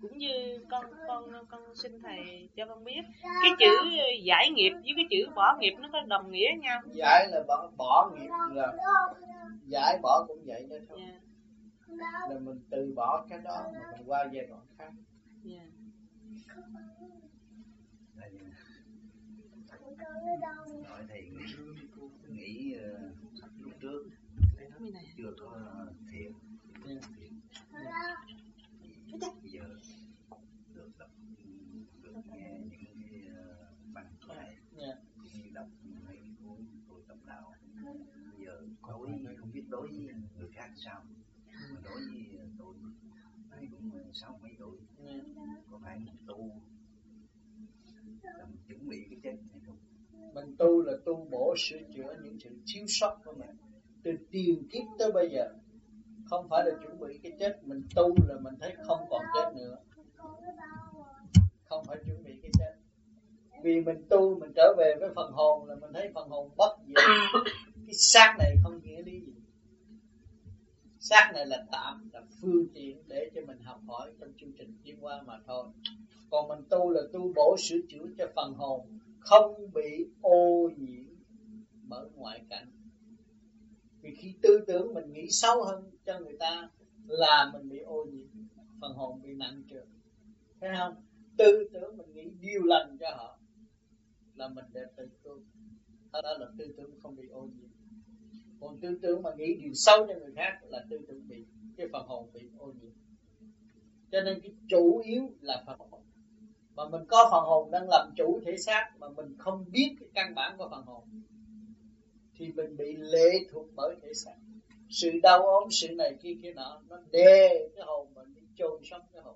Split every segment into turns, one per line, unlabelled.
cũng như con xin thầy cho con biết cái chữ giải nghiệp với cái chữ bỏ nghiệp nó có đồng nghĩa nhau.
Giải là bỏ nghiệp, là giải bỏ cũng vậy đó thôi.
Yeah.
Là mình từ bỏ cái đó mà mình qua giai đoạn khác.
Yeah.
Nói thầy nghĩ lúc trước chưa có thiện. Bây giờ được đọc, được nghe những cái băng này, cũng như đọc mấy cuốn tôi tập đạo. Bây giờ không biết đối với người khác sao, mà đối với tôi này cũng 60 mấy tuổi, có phải mình tu là mình chuẩn bị cái chết hay không?
Mình tu là tu bổ sửa chữa những sự thiếu sót của mình từ tiền kiếp tới bây giờ, không phải là chuẩn bị cái chết. Mình tu là mình thấy không còn chết nữa, không phải chuẩn bị cái chết. Vì mình tu mình trở về với phần hồn là mình thấy phần hồn bất diệt. Cái xác này không nghĩa lý gì, xác này là tạm, là phương tiện để cho mình học hỏi trong chương trình tiến hóa mà thôi. Còn mình tu là tu bổ sửa chữa cho phần hồn không bị ô nhiễm bởi ngoại cảnh. Vì khi tư tưởng mình nghĩ xấu hơn cho người ta là mình bị ô nhiễm, phần hồn bị nặng trược. Thấy không? Tư tưởng mình nghĩ điều lành cho họ là mình đẹp tự tu. Đó là tư tưởng không bị ô nhiễm. Còn tư tưởng mà nghĩ điều xấu cho người khác là tư tưởng bị, cái phần hồn bị ô nhiễm. Cho nên cái chủ yếu là phần hồn. Mà mình có phần hồn đang làm chủ thể xác mà mình không biết cái căn bản của phần hồn thì mình bị lệ thuộc bởi thể xác. Sự đau ốm, sự này kia kia nọ nó đè cái hồn mình, đi chôn sống cái hồn.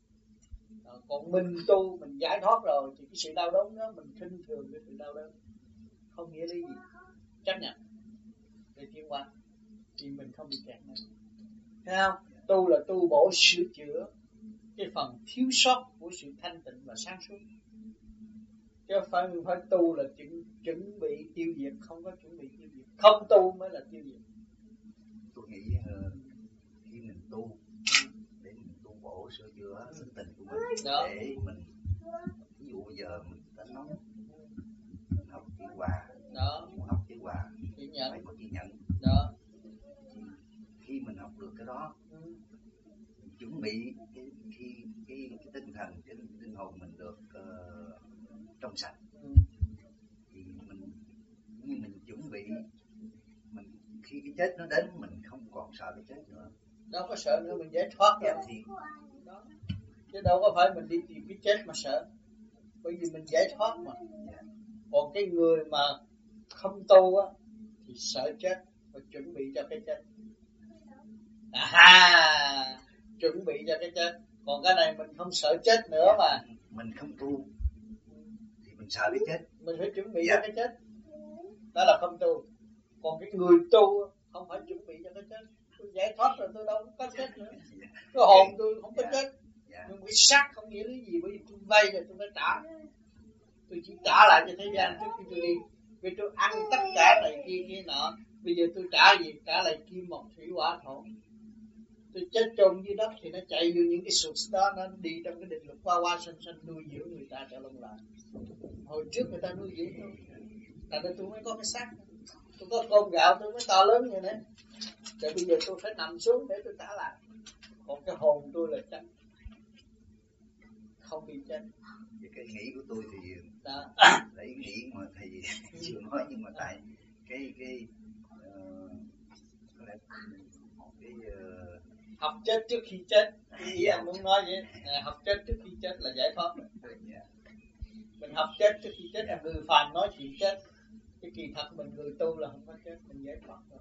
Còn mình tu, mình giải thoát rồi thì cái sự đau đớn đó mình khinh thường cái sự đau đớn, không nghĩa lý gì, chấp nhận để tiến qua thì mình không bị kẹt nữa. Thấy không? Tu là tu bổ sửa chữa cái phần thiếu sót của sự thanh tịnh và sáng suốt, chứ phải tu là chuẩn bị tiêu diệt, không có chuẩn bị tiêu diệt. Không tu mới là tiêu diệt.
Tôi nghĩ khi mình tu để mình tu bổ sửa chữa tính tình của mình đó. Để mình ví dụ bây giờ mình đánh nóng học chữ hòa đó, muốn học chữ hòa phải có chữ nhận đó. Khi mình học được cái đó, mình chuẩn bị cái tinh thần, cái linh hồn mình được trong sạch, thì mình chuẩn bị, mình khi cái chết nó đến mình không còn sợ cái chết nữa.
Đâu có sợ nữa, mình giải thoát rồi thì đó. Chứ đâu có phải mình đi tìm cái chết mà sợ, bởi vì mình giải thoát mà. Còn cái người mà không tu á thì sợ chết và chuẩn bị cho cái chết. Chuẩn bị cho cái chết. Còn cái này mình không sợ chết nữa mà.
Mình không tu thì mình sợ cái chết.
Mình phải chuẩn bị cho cái chết. Đó là không tu. Còn cái người tu không phải chuẩn bị cho cái chết. Tôi giải thoát rồi tôi đâu có chết nữa. Cái hồn tôi không có chết. Nhưng cái xác không nghĩa lý gì, bởi vì tôi vay rồi tôi phải trả. Tôi chỉ trả lại cho thế gian trước khi tôi đi. Vì tôi ăn tất cả này kia kia nọ. Bây giờ tôi trả gì? Trả lại kim mộc thủy hỏa thổ. Tôi chết chôn dưới đất thì nó chạy vô những cái sụt đó, nó đi trong cái định luật qua sanh nuôi dưỡng người ta trở lông lại. Hồi trước người ta nuôi dưỡng tôi, tại nên tôi mới có cái xác. Tôi có cơm gạo tôi mới to lớn như thế. Rồi bây giờ tôi phải nằm xuống để tôi trả lại. Còn cái hồn tôi là chân, không bị chân.
Cái nghĩ của tôi thì
đó.
Đấy nghĩ mà thầy chưa nói, nhưng mà tại cái
học chết trước khi chết, ý anh muốn nói vậy. Học chết trước khi chết là giải thoát rồi. Mình học chết trước khi chết là người phàm nói chuyện chết, cái kỳ thật mình người tu là không có chết, mình giải thoát rồi.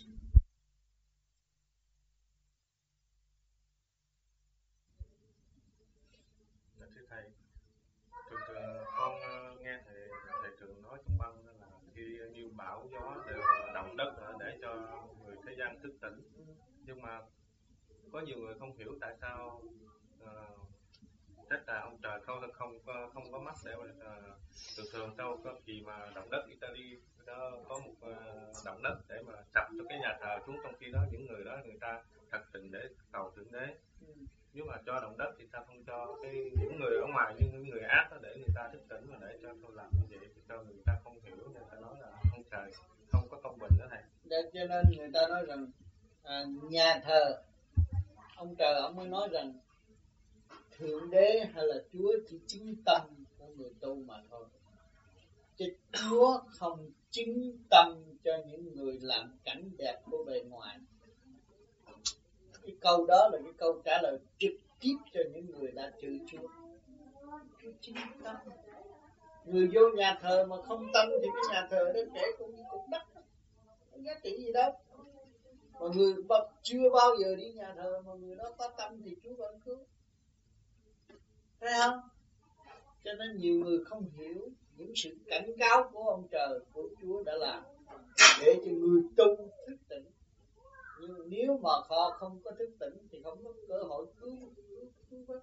Thưa thầy, thường con nghe thầy thường nói trong băng là khi như bão gió đều động đất để cho người thế gian thức tỉnh, nhưng mà có nhiều người không hiểu tại sao trách là ông trời không có mắt để mà thường đâu có gì mà động đất. Italy đó có một động đất để mà sập cho cái nhà thờ xuống, trong khi đó những người đó người ta thật tình để cầu thượng đế, Nếu mà cho động đất thì ta không cho những người ở ngoài, như những người ác đó, để người ta thức tỉnh, mà để cho tôi làm như vậy thì cho người ta không hiểu, nên ta nói là không trời, không có công bình đó thầy.
Cho nên người ta nói rằng nhà thờ ông trời ông mới nói rằng Thượng Đế hay là Chúa chỉ chứng tâm của người tu mà thôi, chứ Chúa không chứng tâm cho những người làm cảnh đẹp của bề ngoài. Cái câu đó là cái câu trả lời trực tiếp cho những người đã chửi Chúa. Chúa chứng tâm. Người vô nhà thờ mà không tâm thì cái nhà thờ đó kể cũng đắt, không giá trị gì đâu. Mà người chưa bao giờ đi nhà thờ mà người đó có tâm thì Chúa vẫn cứu, thấy không? Cho nên nhiều người không hiểu những sự cảnh cáo của ông trời, của Chúa đã làm để cho người tu thức tỉnh. Nhưng nếu mà họ không có thức tỉnh thì không có cơ hội cứu vớt.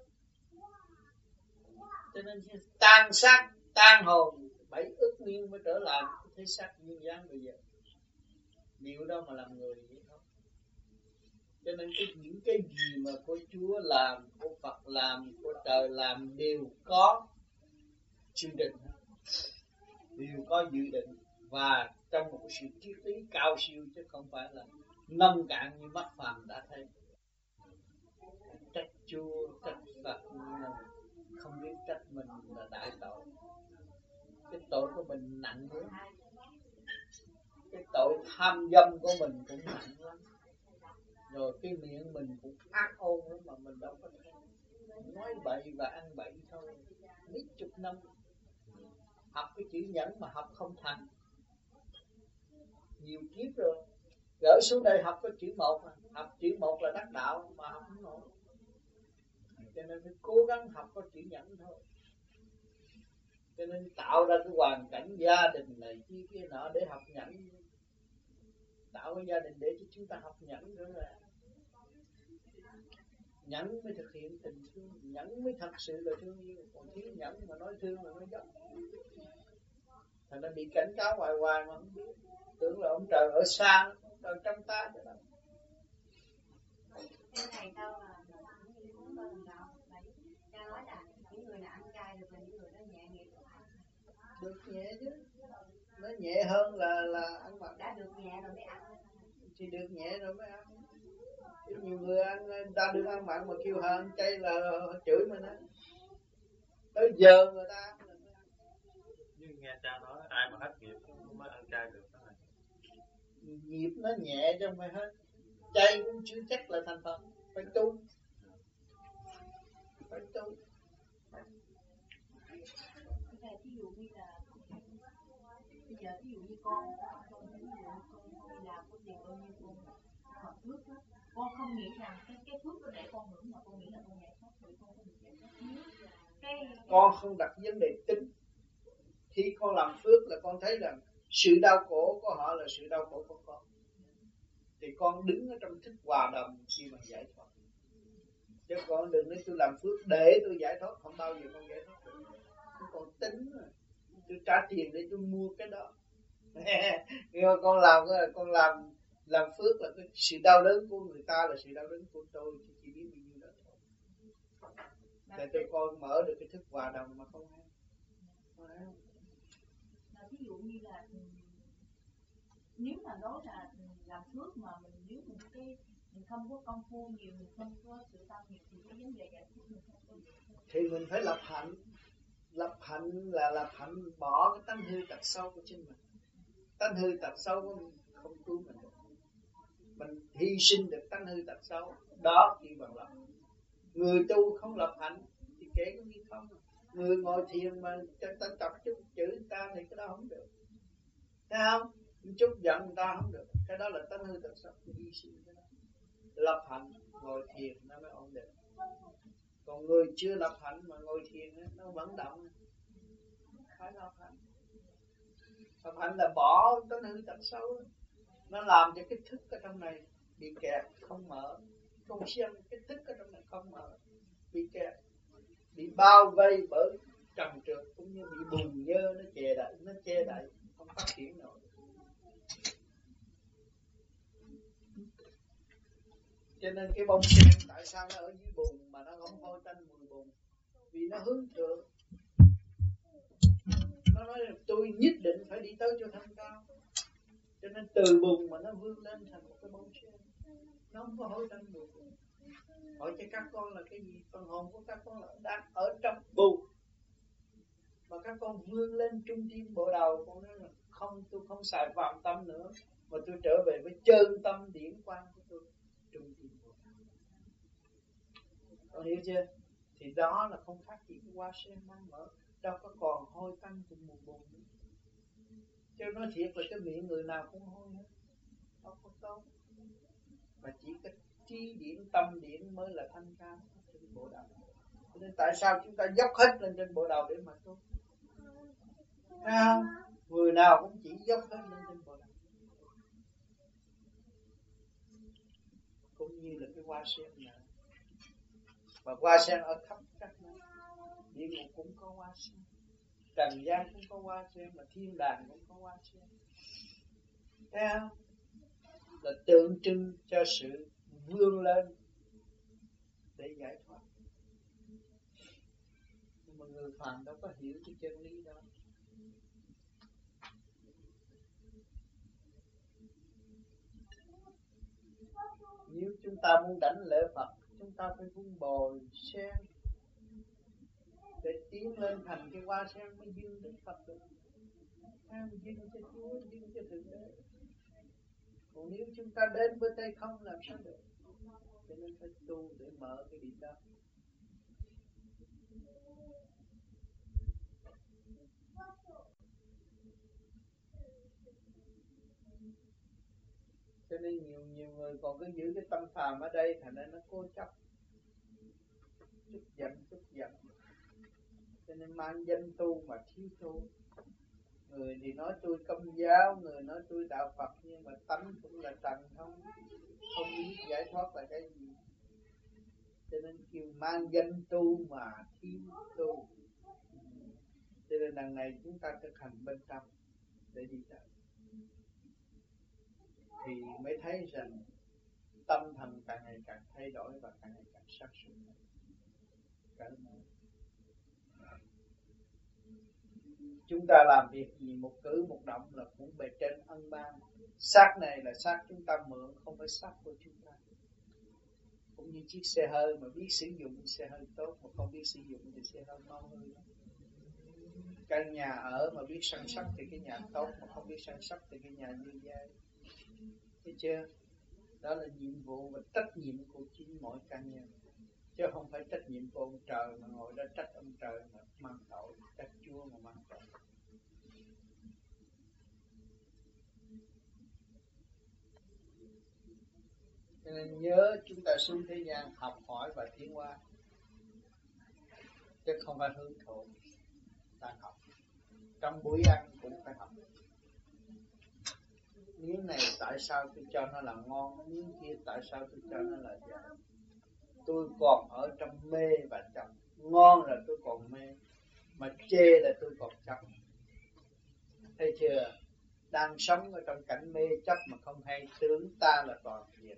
Cho nên tan xác tan hồn 7 ức niên mới trở lại thế xác duyên dáng bây giờ. Liệu đâu mà làm người vậy không? Cho nên những cái gì mà của Chúa làm, của Phật làm, của trời làm đều có dự định, đều có dự định, và trong một sự triết lý cao siêu, chứ không phải là nông cạn như mắt phàm đã thấy. Trách Chúa, trách Phật không biết trách mình là đại tội. Cái tội của mình nặng lắm, cái tội tham dâm của mình cũng nặng lắm, rồi cái miệng mình cũng ác ôn lắm mà mình đâu có thấy. Nói bậy và ăn bậy thôi, mấy chục năm học cái chữ nhẫn mà học không thành, nhiều kiếp rồi. Gỡ xuống đây học cái chữ 1, học chữ 1 là đắc đạo mà học không nổi. Cho nên phải cố gắng học có chữ nhẫn thôi. Cho nên tạo ra cái hoàn cảnh gia đình này kia nọ để học nhẫn, tạo cái gia đình để cho chúng ta học nhẫn nữa là nhẫn mới thực hiện tình thương, nhẫn mới thật sự là thương yêu. Còn thiếu nhẫn mà nói thương là nói dốc, thành ra bị cảnh cáo hoài hoài mà không biết, tưởng là ông trời ở xa, ông trời trong ta chứ đâu.
Cái này đâu là những cuốn tôi làm đạo vậy, cha nói là những người nào ăn chay được là những người đó nhẹ nghiệp
được nhẹ chứ, nó nhẹ hơn là ăn mặn.
đã được nhẹ rồi mới ăn,
thì được nhẹ rồi mới ăn. Chứ nhiều người ăn ta đừng ăn mặn mà kêu ăn chay là chửi mình á, tới giờ người ta ăn.
Nhưng nghe cha nói ai mà hết nghiệp mới ăn chay được đó này.
Nghiệp nó nhẹ chứ không phải hết. Chay cũng chưa chắc là thành Phật, phải tu. Phải tu.
Ví dụ như là bây giờ ví dụ như con đi làm có tiền bao nhiêu con học phước đó, con không nghĩ rằng cái phước đó để con hưởng, mà con nghĩ là con giải thoát rồi con có được giải thoát.
Con không đặt vấn đề tính. Khi con làm phước là con thấy rằng sự đau khổ của họ là sự đau khổ của con, thì con đứng ở trong thức hòa đồng khi mà giải thoát. Chứ con đừng nói tôi làm phước để tôi giải thoát, không bao giờ con giải thoát được. Con tính rồi, tôi trả tiền để tôi mua cái đó. Nhưng mà con làm phước là cái sự đau đớn của người ta là sự đau đớn của tôi, chỉ biết bao nhiêu đó thôi. Để tôi con mở được cái thức hòa đồng mà không hay.
Ví dụ như là nếu mà nói là làm phước mà nếu mình không có công phu nhiều, mình không có sự tạo nghiệp thì cái vấn đề giải quyết mình không có được.
Thì mình phải lập hạnh. Lập hạnh là lập hạnh bỏ cái tánh hư tật xấu của chính mình. Tánh hư tật xấu của mình không cứu mình được. Mình hy sinh được tánh hư tật xấu, đó kêu bằng lập. Người tu không lập hạnh thì kể cũng như không. Người ngồi thiền mà ta chọc chút chữ người ta thì cái đó không được. Thấy không? Chút giận người ta không được. Cái đó là tánh hư tật xấu, hy sinh cái đó. Lập hạnh, ngồi thiền nó mới ổn định. Còn người chưa lập hạnh mà ngồi thiền nó vẫn động. Phải lập hạnh. Lập hạnh là bỏ tánh hư tật xấu. Nó làm cho cái thức ở trong này bị kẹt, không mở. Không xem cái thức ở trong này không mở, bị kẹt, bị bao vây bởi trần trượt, cũng như bị bùn nhơ nó che đậy, không phát triển nổi. Cho nên cái bông sen tại sao nó ở dưới bùn mà nó không hôi tanh mùi bùn, vì nó hướng thượng. Nó nói là tôi nhất định phải đi tới chỗ thanh cao, cho nên từ bùn mà nó vươn lên thành một cái bông sen, nó không có hôi tanh mùi bùn. Hỏi cho các con là cái gì? Phần hồn của các con là đang ở trong bùn, mà các con vươn lên trung tim bộ đầu. Con nói là không, tôi không xài phạm tâm nữa, mà tôi trở về với chân tâm điển quang của tôi, trung tim bộ đầu. Con hiểu chưa? Thì đó là không khác gì cái hoa sen đang mở, đâu có còn hôi tanh của mùi bùn nữa. Chứ nói thiệt là cái miệng người nào cũng hôi hết, không có tốt. Mà chỉ cái trí điển tâm điển mới là thanh cao trên bộ đầu. Nên tại sao chúng ta dốc hết lên trên bộ đầu để mà tu? Thấy không? Người nào cũng chỉ dốc hết lên trên bộ đầu. Cũng như là cái hoa sen này. Và hoa sen ở khắp các nơi. Địa ngục cũng có hoa sen, trần gian cũng có hoa sen, mà thiên đàng cũng có hoa sen. Thấy không? Là tượng trưng cho sự vươn lên để giải thoát. Nhưng mà người phàm đâu có hiểu cái chân lý đó. Nếu chúng ta muốn đảnh lễ Phật, chúng ta phải vun bồi sen để tiến lên thành cái hoa sen mới dưng đến Phật được. Dưng cho Chúa, dưng cho Thượng Đế. Còn nếu chúng ta đến với tay không làm sao được? Cho nên phải tu để mở cái điểm đó. Cho nên nhiều người còn cứ giữ cái tâm phàm ở đây, thành ra nó cố chấp, chút giận. Cho nên mang danh tu mà thiếu tu. Người thì nói tôi Công giáo, người nói tôi đạo Phật, nhưng mà tánh cũng là trần, không biết giải thoát là cái gì. Cho nên kêu mang danh tu mà thiếu tu. Cho nên đằng này chúng ta thực hành bên trong để đi tới, thì mới thấy rằng tâm thần càng ngày càng thay đổi và càng ngày càng sáng suốt. Chúng ta làm việc gì, một cử một động là cũng bề trên ân ban. Xác này là xác chúng ta mượn, không phải xác của chúng ta. Cũng như chiếc xe hơi mà biết sử dụng xe hơi tốt, mà không biết sử dụng thì xe hơi mau hơn. Căn nhà ở mà biết săn sóc thì cái nhà tốt, mà không biết săn sóc thì cái nhà như vậy. Thấy chưa? Đó là nhiệm vụ và trách nhiệm của chính mỗi cá nhân, chứ không phải trách nhiệm của ông trời mà ngồi đó trách ông trời mà mang tội, trách Chúa mà mang tội. Cho nên nhớ chúng ta xuống thế gian học hỏi và tiến hóa, chứ không phải hưởng thụ. Ta học trong buổi ăn cũng phải học. Miếng này tại sao tôi cho nó là ngon, miếng kia tại sao tôi cho nó là dở. Tôi còn ở trong mê và chấp. Ngon là tôi còn mê, mà chê là tôi còn chấp. Thấy chưa? Đang sống ở trong cảnh mê chấp mà không hay, tưởng ta là toàn thiện,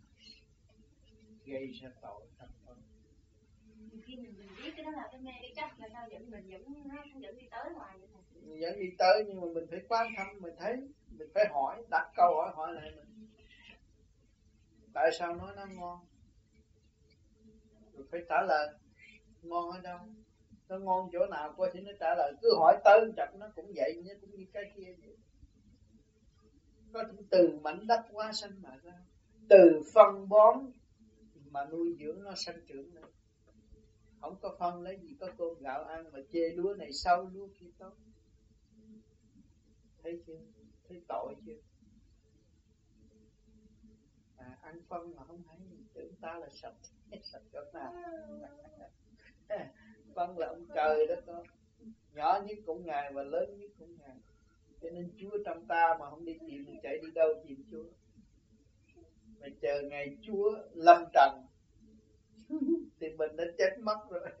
gây ra tội thâm phân.
Khi mình biết cái đó là cái mê cái chấp, là sao dẫn mình dẫn đi tới hoài vậy này?
Dẫn đi tới, nhưng mà mình phải quan tâm, mình thấy, mình phải hỏi, đặt câu hỏi lại mình. Tại sao nói nó ngon? Rồi phải trả lời, ngon ở đâu? Nó ngon chỗ nào coi thì nó trả lời. Cứ hỏi tới chặt nó cũng vậy, cũng như cái kia vậy. Có từ mảnh đất hóa sanh mà ra, từ phân bón mà nuôi dưỡng nó sanh trưởng lên. Không có phân lấy gì, có cơm gạo ăn mà chê lúa này sâu lúa kia tốt. Thấy chưa? Thấy tội chưa? Ăn phân mà không thấy, tưởng ta là sạch chỗ nào. Phân là ông trời đó con, nhỏ nhất cũng Ngài và lớn nhất cũng Ngài. Cho nên Chúa trong ta mà không đi tìm thì chạy đi đâu tìm Chúa. Mà chờ ngày Chúa lâm trần thì mình đã chết mất rồi.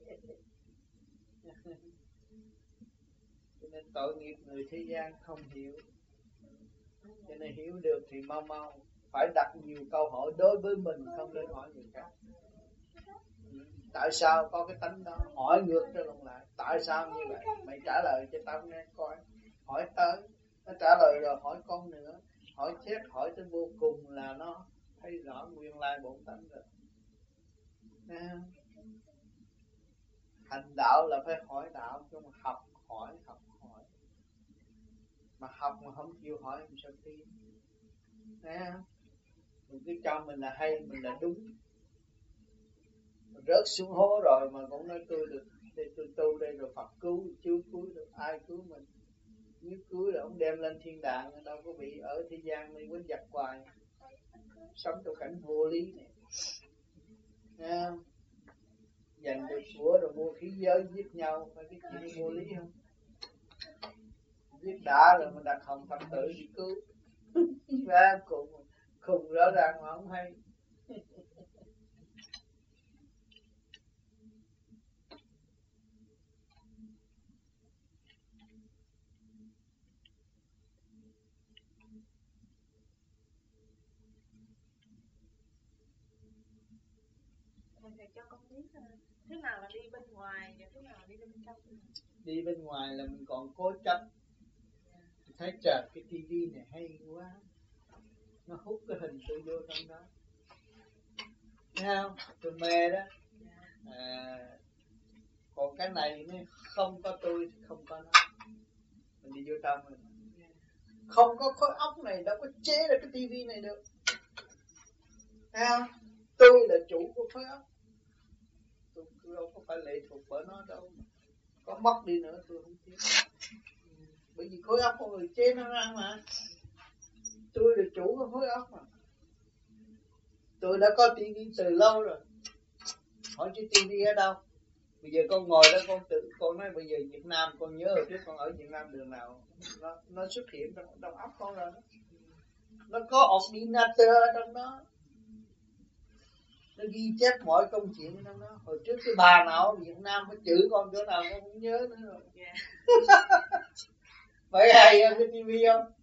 Cho nên tội nghiệp người thế gian không hiểu. Cho nên hiểu được thì mau phải đặt nhiều câu hỏi đối với mình, không nên hỏi người khác. Tại sao có cái tánh đó? Hỏi ngược trở lại, tại sao như vậy? Mày trả lời cho tao nghe coi. Hỏi tới, nó trả lời rồi hỏi con nữa. Hỏi chết, hỏi tới vô cùng là nó thấy rõ nguyên lai bổn tánh rồi. Hành đạo là phải hỏi đạo, chứ mà học hỏi. Mà học mà không chịu hỏi thì sao tin? Mình cứ cho mình là hay, mình là đúng. Mình rớt xuống hố rồi mà cũng nói tôi được, tôi tu đây rồi Phật cứu, chưa cứu được ai cứu mình. Nếu cứu là ông đem lên thiên đàng, đâu có bị ở thế gian này quýnh giặc hoài. Sống trong cảnh vô lý này. Dành được của rồi mua khí giới giết nhau, phải cái chuyện vô lý không? Giết đã rồi mình đặt hồng Phật tử đi cứu. Và cùng rõ ràng mà không hay.
Thầy cho con biết thế nào là đi bên ngoài và thế nào là đi bên trong.
Đi bên ngoài là mình còn cố chấp. Thấy trời cái tivi này hay quá, nó hút cái hình tôi vô trong đó, thấy không? Tôi mê đó. Còn cái này nó không có tôi thì không có nó. Mình đi vô trong rồi. Không có khối óc này đâu có chế ra cái tivi này được, thấy không? Tôi là chủ của khối óc, tôi đâu có phải lệ thuộc bởi nó đâu. Có mất đi nữa tôi không biết. Bởi vì khối óc con người chế nó ra mà. Tôi là chủ của khối óc mà. Tôi đã có tivi từ lâu rồi. Hỏi chứ tivi ở đâu? Bây giờ con ngồi đó con nói bây giờ Việt Nam, con nhớ hồi trước con ở Việt Nam đường nào nó xuất hiện trong óc con rồi đó. Nó có ordinateur ở trong đó. Nó ghi chép mọi công chuyện ở trong đó. Hồi trước cái bà nào ở Việt Nam có chữ con chỗ nào con cũng nhớ nữa rồi. Vậy hay hơn cái tivi không?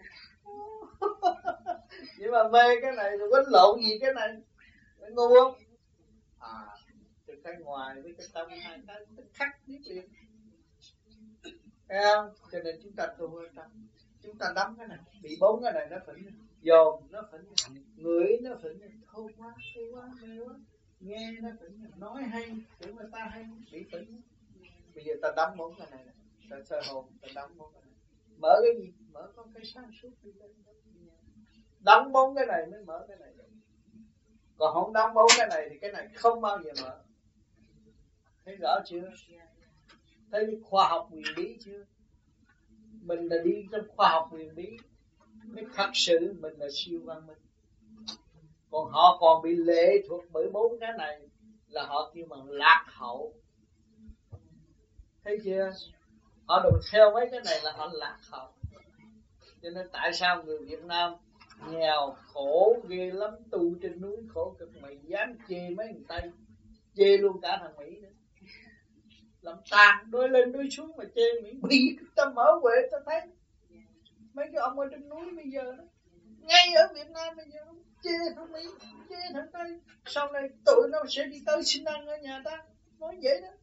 Nhưng mà mê cái này rồi quấn lộn gì cái này, nó ngu không? Từ cái ngoài với cái tâm hai cái khắc biết liền, thấy không? Cho nên chúng ta tu ở trong, chúng ta đắm cái này, bị bốn cái này nó phỉnh, dồn nó phỉnh, ngửi nó phỉnh, thô quá, mê quá, nghe nó phỉnh, nói hay, tưởng người ta hay, bị phỉnh. Bây giờ ta đắm bốn cái này, ta sơ hồn, ta đắm bốn cái này. Mở cái gì? Mở con cái sáng suốt đi lên. Đóng bốn cái này mới mở cái này được. Còn không đóng bốn cái này thì cái này không bao giờ mở. Thấy rõ chưa? Thấy khoa học huyền bí chưa? Mình là đi trong khoa học huyền bí mới thật sự mình là siêu văn minh. Còn họ còn bị lệ thuộc bởi bốn cái này là họ kêu bằng lạc hậu. Thấy chưa? Họ đụng theo mấy cái này là họ lạc hậu. Cho nên tại sao người Việt Nam nghèo khổ ghê lắm, tu trên núi khổ cực, mày dám chê mấy người Tây, chê luôn cả thằng Mỹ nữa. Làm tàn đôi lên đôi xuống mà chê Mỹ. Bị ta mở huệ ta thấy mấy cái ông ở trên núi bây giờ đó, ngay ở Việt Nam bây giờ chê thằng Mỹ, chê thằng Tây, sau này tụi nó sẽ đi tới xin ăn ở nhà ta, nói vậy đó.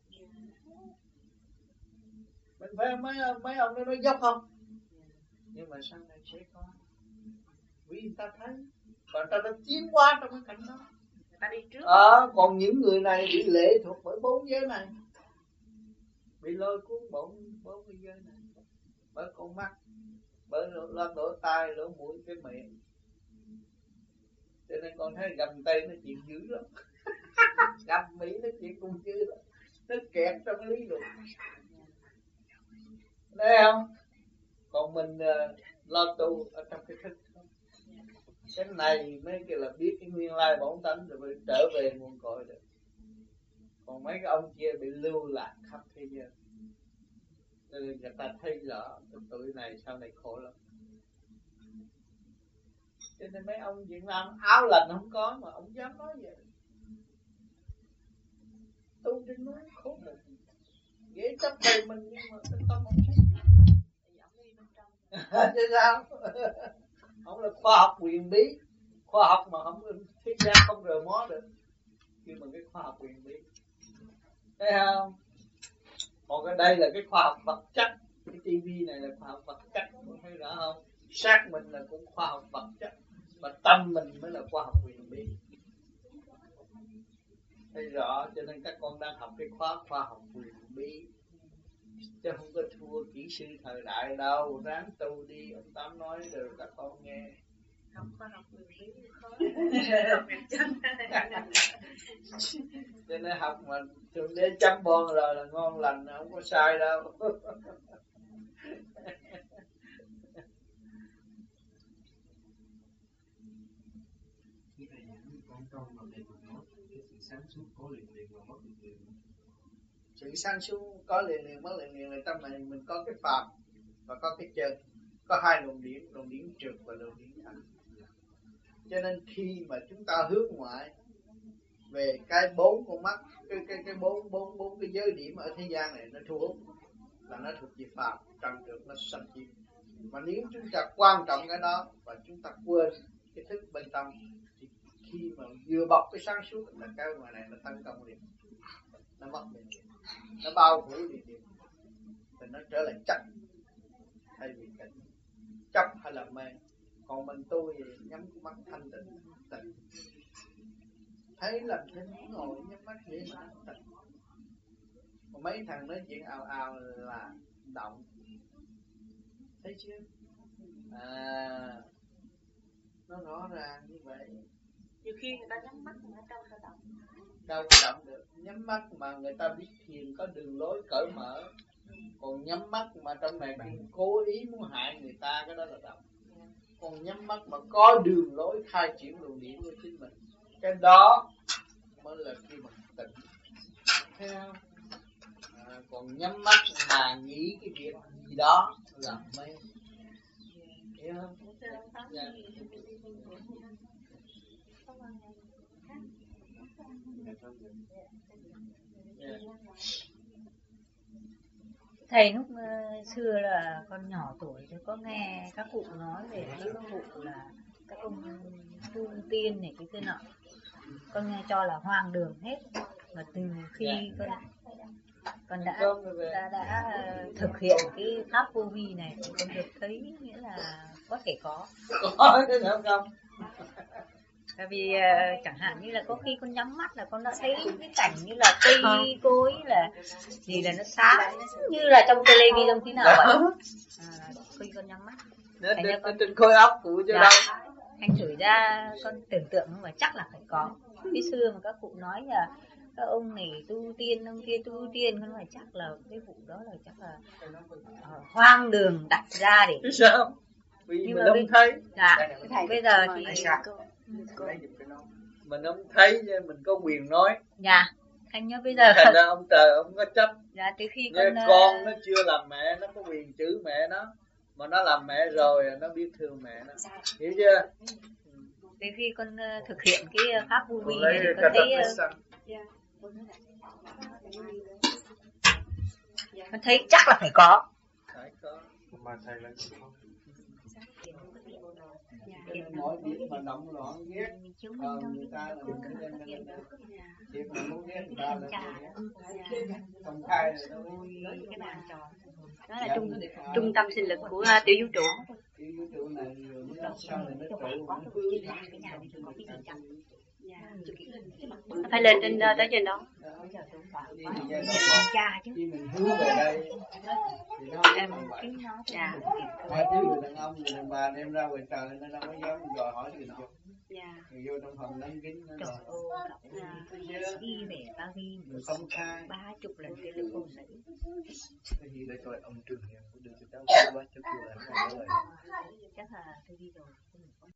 Mình phải mấy ông nó nói dốc không? Nhưng mà sau này sẽ có, vì người ta thấy và người ta đã tiến qua trong cái cảnh đó,
người ta đi trước.
Còn những người này bị lệ thuộc bởi bốn giới này, bị lôi cuốn bốn cái giới này, bởi con mắt, bởi lỗ tai, lỗ mũi, cái miệng. Cho nên con thấy gầm Tây nó chuyện dữ lắm. Gầm Mỹ nó chuyện cũng dữ lắm, nó kẹt trong lý luận, thấy không? Còn mình lo tu ở trong cái thức. Cái này mới kêu là biết cái nguyên lai bổn tánh rồi mới trở về nguồn cội được. Còn mấy cái ông kia bị lưu lạc khắp thế giới, nên người ta thấy rõ cái tụi này sau này khổ lắm. Cho nên mấy ông Việt Nam áo lành không có mà ông dám nói vậy. Tu trên núi khổ cực, dễ chấp đầy mình nhưng mà cái tâm không chấp. Chứ sao? Không là khoa học huyền bí, khoa học mà không thế gian không rời mó được, nhưng mà cái khoa học huyền bí. thấy không? Còn cái đây là cái khoa học vật chất, cái tivi này là khoa học vật chất, con thấy rõ không? Xác mình là cũng khoa học vật chất, mà tâm mình mới là khoa học huyền bí. Thấy rõ, cho nên các con đang học cái khóa khoa học huyền bí, chứ không có thua kỹ sư thời đại đâu. Ráng tu đi, ông Tám nói rồi các con nghe.
Học khoa học huyền bí khó.
Cho nên học mà Thượng Đế chấm bon rồi là ngon lành, không có sai đâu.
Sáng suốt có liền liền và mất liền.
Sự sáng suốt có liền liền mất liền liền là trong này mình có cái phàm và có cái chân, có hai luồng điển trượt và luồng điển thanh. Cho nên khi mà chúng ta hướng ngoại về cái bốn con mắt, cái bốn cái giới điểm ở thế gian này nó thu hút là nó thuộc về phàm, trần trượt, nó sanh chim. Mà nếu chúng ta quan trọng cái đó và chúng ta quên cái thức bên trong, thì khi mà vừa bọc cái sáng suốt là cái ngoài này nó tấn công liền, nó mất liền, nó bao phủ liền, thì nó trở lại chấp thay vì cảnh chấp hay là mê. Còn mình tu thì nhắm cái mắt thanh tịnh, thấy làm thế ngồi nhắm mắt vậy mà tịnh. Còn mấy thằng nói chuyện ào ào là động, thấy chưa? Nó rõ ràng như vậy.
Nhiều khi người ta nhắm mắt mà trong ta động.
Đâu có động được. Nhắm mắt mà người ta biết thiền có đường lối cởi mở. Còn nhắm mắt mà trong này cố ý muốn hại người ta, cái đó là động. Còn nhắm mắt mà có đường lối khai triển luồng điển của chính mình, cái đó mới là khi mà tỉnh. Thấy không? Còn nhắm mắt mà nghĩ cái việc gì đó là mê. Hiểu không? Dạ.
Thầy lúc xưa là con nhỏ tuổi thì có nghe các cụ nói về các cụ là các ông tu tiên này cái nọ, con nghe cho là hoang đường hết. Và từ khi con đã thực hiện cái pháp vô vi này thì con được thấy nghĩa là có thể có
cái nào không?
Tại vì chẳng hạn như là có khi con nhắm mắt là con đã thấy cái cảnh như là cây cối là gì là nó sáng như là trong television thế nào vậy. Khi con nhắm mắt
Nó trên khối óc của chứ đâu.
Anh thử ra con tưởng tượng mà chắc là phải có. Cái xưa mà các cụ nói là các ông này tu tiên, ông kia tu tiên, con phải chắc là cái vụ đó là chắc là hoang đường đặt ra để.
Biết sao? Vì mình không thấy.
Dạ. Bây giờ thì
mình không thấy nên mình có quyền nói.
Dạ. Thành nhớ bây giờ.
Thành ra ông trời ông có chấp.
Dạ, từ khi
con nó chưa làm mẹ, nó có quyền chữ mẹ nó. Mà nó làm mẹ rồi, nó biết thương mẹ nó. Hiểu chưa?
Từ khi con thực hiện cái pháp vô vi này, con thấy chắc là phải có.
Phải có.
Mà thầy lại không.
Mỗi việc mà động loạn ghét người ta là mình phải đem lên việc mà muốn ghét người ta là không khai rồi
đó là trung tâm sinh lực của tiểu vũ trụ.
Tiểu vũ trụ này rồi sau này nó
phải lên trên tới trên đó.
Khi mình hướng về đây thì nó
em kiếm nó trà.
Hai đứa người đàn ông, người đàn bà đem ra ngoài trời nó đâu có dám đòi hỏi gì đâu. Người vô trong phòng đóng kín nó đi về Paris mình công khai
30 lần cái lực hồn đấy.
Thì để coi ông Trường đưa cho cháu quá cho kêu là
chắc là tôi đi rồi.